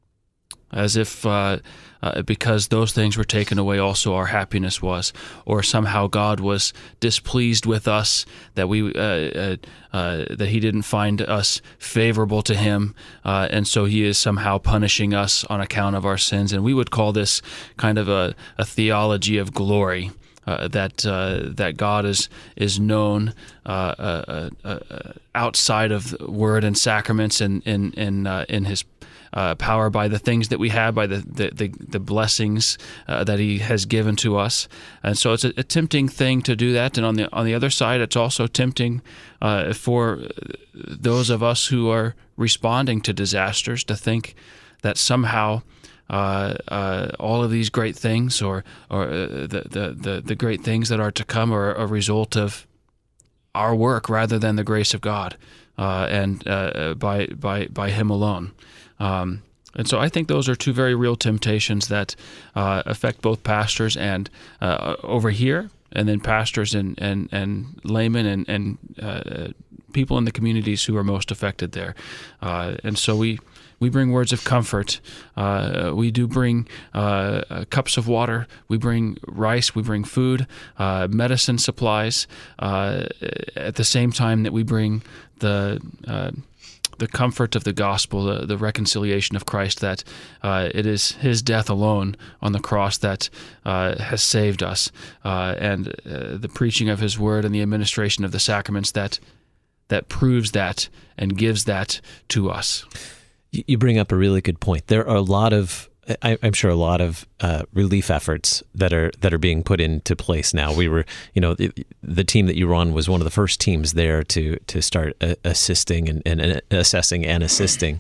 as if uh, uh, because those things were taken away, also our happiness was, or somehow God was displeased with us, that we uh, uh, uh, that He didn't find us favorable to Him, uh, and so He is somehow punishing us on account of our sins. And we would call this kind of a, a theology of glory. Uh, that uh, that God is is known uh, uh, uh, uh, outside of word and sacraments and in in uh, in His uh, power by the things that we have, by the the the, the blessings uh, that He has given to us, and so it's a, a tempting thing to do that. And on the on the other side, it's also tempting uh, for those of us who are responding to disasters to think that somehow Uh, uh, all of these great things, or or uh, the, the the the great things that are to come, are a result of our work rather than the grace of God, uh, and uh, by by by Him alone. Um, and so I think those are two very real temptations that uh, affect both pastors and uh, over here, and then pastors and and, and laymen and and uh, people in the communities who are most affected there. Uh, and so we. We bring words of comfort. Uh, we do bring uh, cups of water. We bring rice. We bring food, uh, medicine supplies. Uh, at the same time that we bring the uh, the comfort of the gospel, the, the reconciliation of Christ. That uh, it is His death alone on the cross that uh, has saved us, uh, and uh, the preaching of His word and the administration of the sacraments that that proves that and gives that to us. You bring up a really good point. There are a lot of, I, I'm sure, a lot of uh, relief efforts that are that are being put into place now. We were, you know, the, the team that you were on was one of the first teams there to to start uh, assisting and, and assessing and assisting.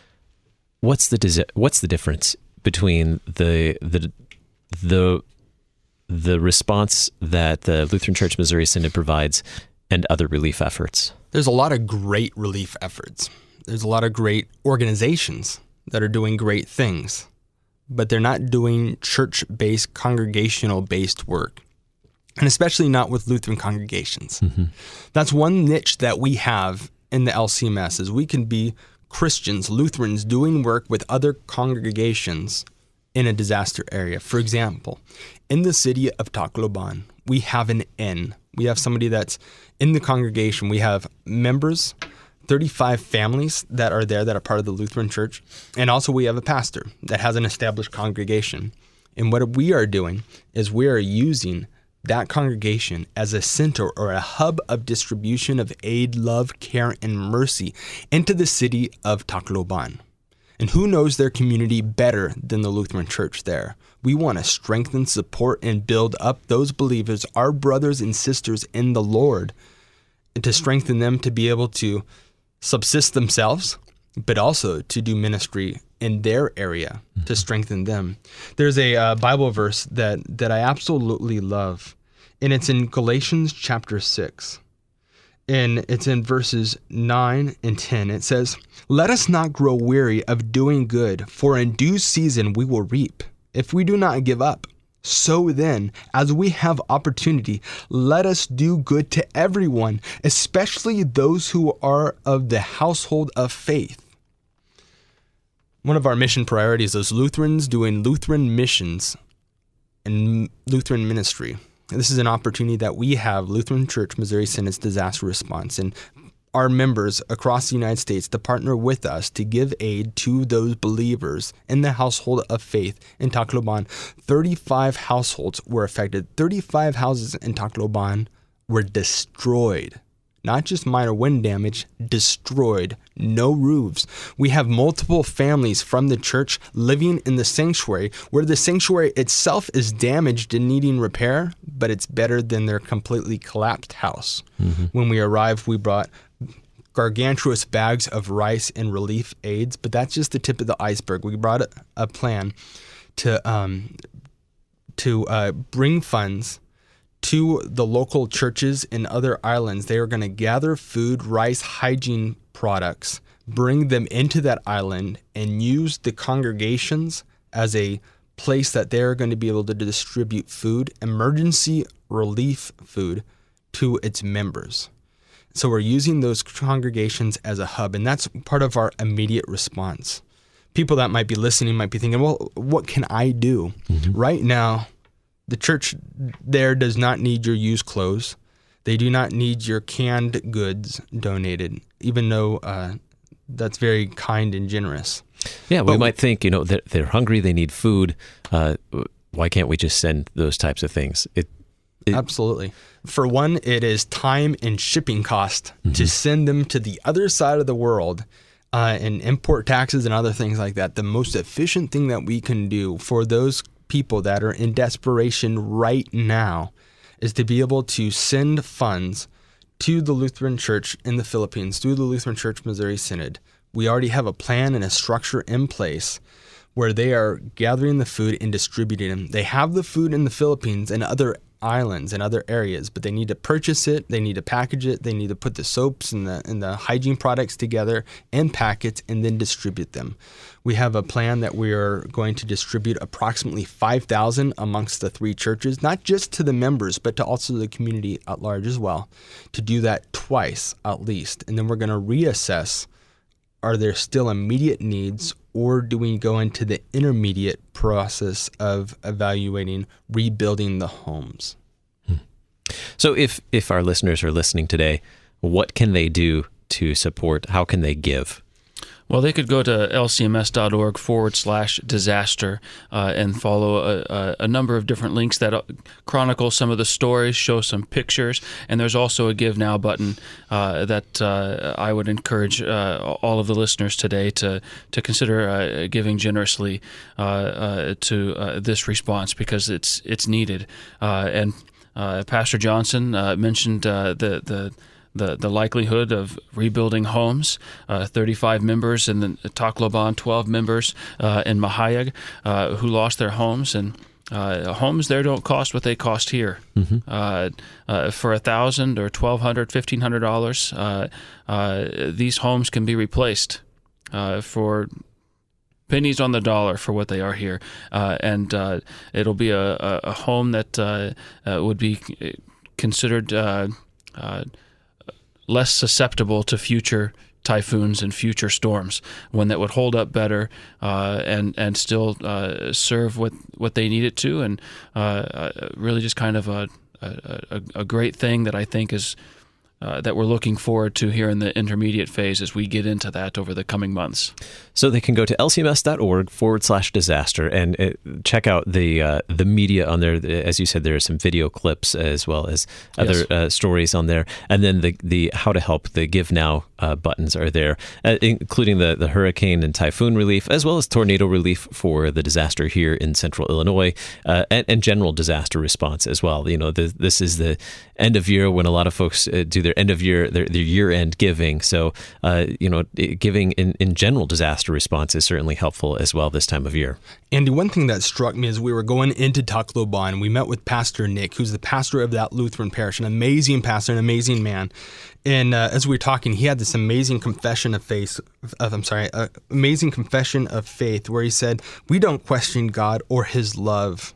What's the what's the difference between the the the the response that the Lutheran Church Missouri Synod provides and other relief efforts? There's a lot of great relief efforts. There's a lot of great organizations that are doing great things, but they're not doing church-based, congregational-based work, and especially not with Lutheran congregations. Mm-hmm. That's one niche that we have in the L C M S, is we can be Christians, Lutherans, doing work with other congregations in a disaster area. For example, in the city of Tacloban, we have an inn. We have somebody that's in the congregation. We have members, thirty-five families that are there that are part of the Lutheran Church. And also we have a pastor that has an established congregation. And what we are doing is we are using that congregation as a center or a hub of distribution of aid, love, care, and mercy into the city of Tacloban. And who knows their community better than the Lutheran Church there? We want to strengthen, support, and build up those believers, our brothers and sisters in the Lord, and to strengthen them to be able to subsist themselves, but also to do ministry in their area mm-hmm. to strengthen them. There's a uh, Bible verse that, that I absolutely love, and it's in Galatians chapter six, and it's in verses nine and ten. It says, "Let us not grow weary of doing good, for in due season we will reap, if we do not give up. So then, as we have opportunity, let us do good to everyone, especially those who are of the household of faith. One of our mission priorities is Lutherans doing Lutheran missions and Lutheran ministry. This is an opportunity that we have, Lutheran Church Missouri Synod's disaster response, and our members across the United States to partner with us to give aid to those believers in the household of faith in Tacloban. thirty-five households were affected. thirty-five houses in Tacloban were destroyed. Not just minor wind damage, destroyed. No roofs. We have multiple families from the church living in the sanctuary, where the sanctuary itself is damaged and needing repair, but it's better than their completely collapsed house. Mm-hmm. When we arrived, we brought gargantuous bags of rice and relief aids, but that's just the tip of the iceberg. We brought a, a plan to um, to uh, bring funds to the local churches in other islands. They are going to gather food, rice, hygiene products, bring them into that island, and use the congregations as a place that they're going to be able to distribute food, emergency relief food, to its members. So we're using those congregations as a hub, and that's part of our immediate response. People that might be listening might be thinking, well, what can I do? Mm-hmm. Right now, the church there does not need your used clothes. They do not need your canned goods donated, even though uh, that's very kind and generous. Yeah, we but, might think, you know, they're, they're hungry, they need food. Uh, why can't we just send those types of things? It, it, Absolutely. For one, it is time and shipping cost mm-hmm. to send them to the other side of the world, uh, and import taxes and other things like that. The most efficient thing that we can do for those people that are in desperation right now is to be able to send funds to the Lutheran Church in the Philippines, through the Lutheran Church Missouri Synod. We already have a plan and a structure in place where they are gathering the food and distributing them. They have the food in the Philippines and other islands and other areas, but they need to purchase it, they need to package it, they need to put the soaps and the and the hygiene products together and pack it and then distribute them. We have a plan that we are going to distribute approximately five thousand amongst the three churches, not just to the members, but to also the community at large as well, to do that twice at least. And then we're going to reassess, are there still immediate needs, or do we go into the intermediate process of evaluating rebuilding the homes? Hmm. So if if our listeners are listening today, what can they do to support? How can they give? Well, they could go to lcms.org forward slash disaster uh, and follow a, a number of different links that chronicle some of the stories, show some pictures, and there's also a Give Now button uh, that uh, I would encourage uh, all of the listeners today to to consider uh, giving generously uh, uh, to uh, this response, because it's it's needed. Uh, and uh, Pastor Johnson uh, mentioned uh, the the. The, the likelihood of rebuilding homes, uh, thirty-five members in the Tacloban, twelve members uh, in Mahayag uh, who lost their homes. And uh, homes there don't cost what they cost here. Mm-hmm. Uh, uh, for one thousand dollars or twelve hundred dollars, fifteen hundred dollars, uh, uh, these homes can be replaced uh, for pennies on the dollar for what they are here. Uh, and uh, it'll be a, a, a home that uh, uh, would be considered uh, uh, less susceptible to future typhoons and future storms, one that would hold up better uh, and and still uh, serve what, what they need it to, and uh, really just kind of a, a, a great thing that I think is uh, that we're looking forward to here in the intermediate phase as we get into that over the coming months. So they can go to lcms.org forward slash disaster and uh, check out the uh, the media on there. As you said, there are some video clips as well as other yes. uh, stories on there. And then the, the how to help, the Give Now uh, buttons are there, uh, including the, the hurricane and typhoon relief, as well as tornado relief for the disaster here in central Illinois, uh, and, and general disaster response as well. You know, the, this is the end of year when a lot of folks uh, do their end of year, their, their year-end giving. So, uh, you know, giving in, in general disaster response is certainly helpful as well this time of year. Andy, one thing that struck me as we were going into Tacloban, we met with Pastor Nick, who's the pastor of that Lutheran parish, an amazing pastor, an amazing man. And uh, as we were talking, he had this amazing confession of faith, of, I'm sorry, uh, amazing confession of faith where he said, we don't question God or his love.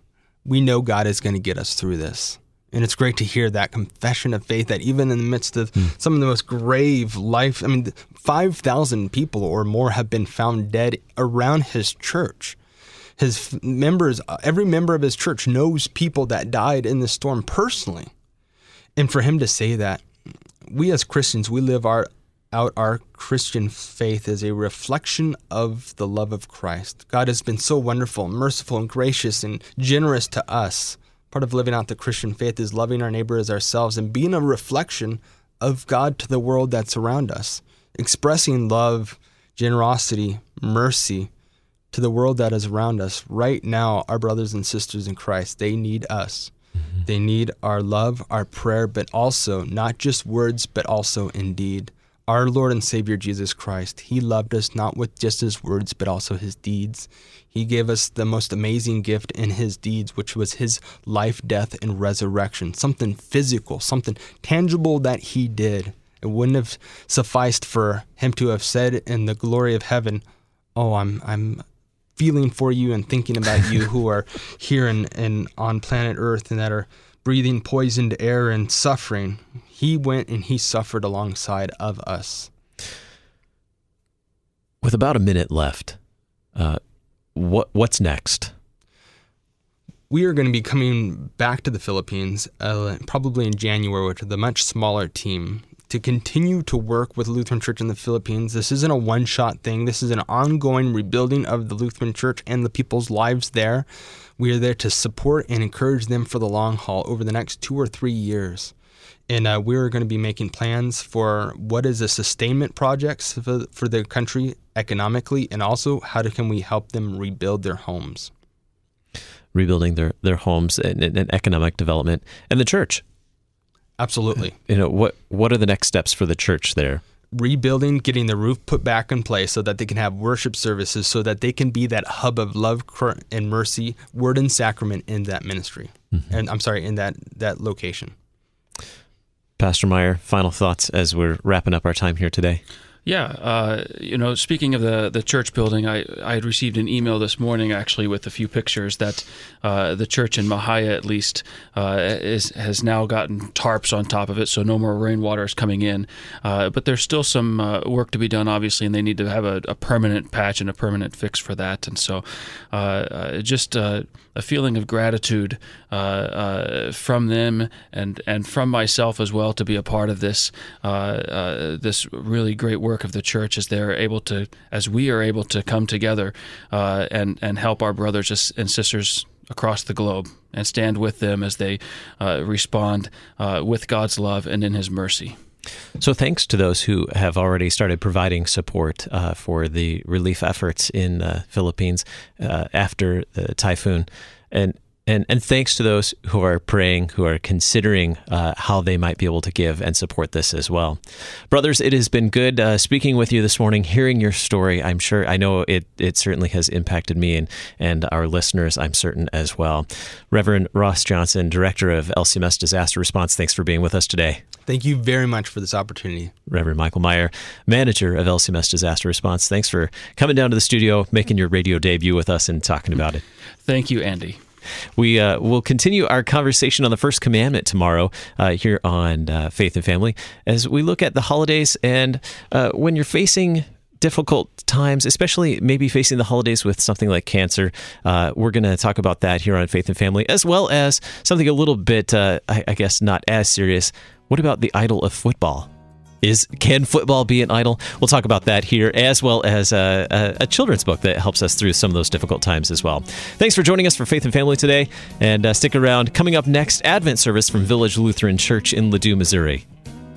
we know God is going to get us through this. And it's great to hear that confession of faith that even in the midst of mm. some of the most grave life, I mean, five thousand people or more have been found dead around his church. His members, every member of his church knows people that died in the storm personally. And for him to say that, we as Christians, we live our out our Christian faith as a reflection of the love of Christ. God has been so wonderful, merciful, and gracious and generous to us. Part of living out the Christian faith is loving our neighbor as ourselves and being a reflection of God to the world that's around us, expressing love, generosity, mercy to the world that is around us. Right now, our brothers and sisters in Christ, they need us. Mm-hmm. They need our love, our prayer, but also not just words, but also in deed. Our Lord and Savior Jesus Christ, he loved us not with just his words, but also his deeds. He gave us the most amazing gift in his deeds, which was his life, death, and resurrection, something physical, something tangible that he did. It wouldn't have sufficed for him to have said in the glory of heaven, oh, I'm I'm feeling for you and thinking about you who are here and, and on planet Earth and that are breathing poisoned air and suffering. He went and he suffered alongside of us. With about a minute left, uh, what what's next? We are going to be coming back to the Philippines uh, probably in January with a much smaller team to continue to work with Lutheran Church in the Philippines. This isn't a one-shot thing. This is an ongoing rebuilding of the Lutheran Church and the people's lives there. We are there to support and encourage them for the long haul over the next two or three years. And uh, we're going to be making plans for what is a sustainment projects for, for the country economically, and also how do, can we help them rebuild their homes. Rebuilding their, their homes and, and economic development. And the church. Absolutely. You know, what what are the next steps for the church there? Rebuilding, getting the roof put back in place so that they can have worship services, so that they can be that hub of love and mercy, word and sacrament in that ministry. Mm-hmm. And I'm sorry, in that, that location. Pastor Meyer, final thoughts as we're wrapping up our time here today. Yeah, uh, you know, speaking of the, the church building, I, I had received an email this morning actually with a few pictures that uh, the church in Mahia at least uh, is has now gotten tarps on top of it, so no more rainwater is coming in. Uh, but there's still some uh, work to be done, obviously, and they need to have a, a permanent patch and a permanent fix for that. And so uh, uh, just uh, a feeling of gratitude uh, uh, from them and, and from myself as well to be a part of this uh, uh, this really great work of the church as they're able to, as we are able to come together uh, and and help our brothers and sisters across the globe and stand with them as they uh, respond uh, with God's love and in His mercy. So thanks to those who have already started providing support uh, for the relief efforts in the uh, Philippines uh, after the typhoon, and And and thanks to those who are praying, who are considering uh, how they might be able to give and support this as well. Brothers, it has been good uh, speaking with you this morning, hearing your story. I'm sure, I know it it certainly has impacted me and, and our listeners, I'm certain, as well. Reverend Ross Johnson, Director of L C M S Disaster Response, thanks for being with us today. Thank you very much for this opportunity. Reverend Michael Meyer, Manager of L C M S Disaster Response, thanks for coming down to the studio, making your radio debut with us and talking about it. Thank you, Andy. We uh, will continue our conversation on the first commandment tomorrow uh, here on uh, Faith and Family as we look at the holidays. And uh, when you're facing difficult times, especially maybe facing the holidays with something like cancer, uh, we're going to talk about that here on Faith and Family, as well as something a little bit, uh, I, I guess, not as serious. What about the idol of football? Is can football be an idol? We'll talk about that here, as well as a, a, a children's book that helps us through some of those difficult times as well. Thanks for joining us for Faith and Family today, and uh, stick around. Coming up next, Advent service from Village Lutheran Church in Ladue, Missouri.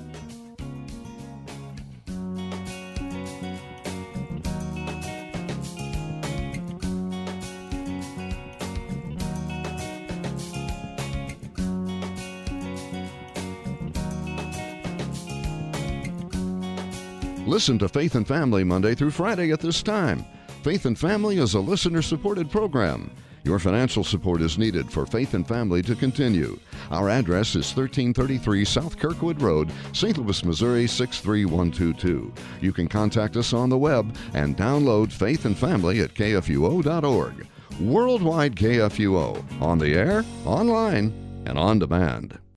Listen to Faith and Family Monday through Friday at this time. Faith and Family is a listener-supported program. Your financial support is needed for Faith and Family to continue. Our address is thirteen thirty-three South Kirkwood Road, Saint Louis, Missouri six three one two two. You can contact us on the web and download Faith and Family at K F U O dot org. Worldwide K F U O, on the air, online, and on demand.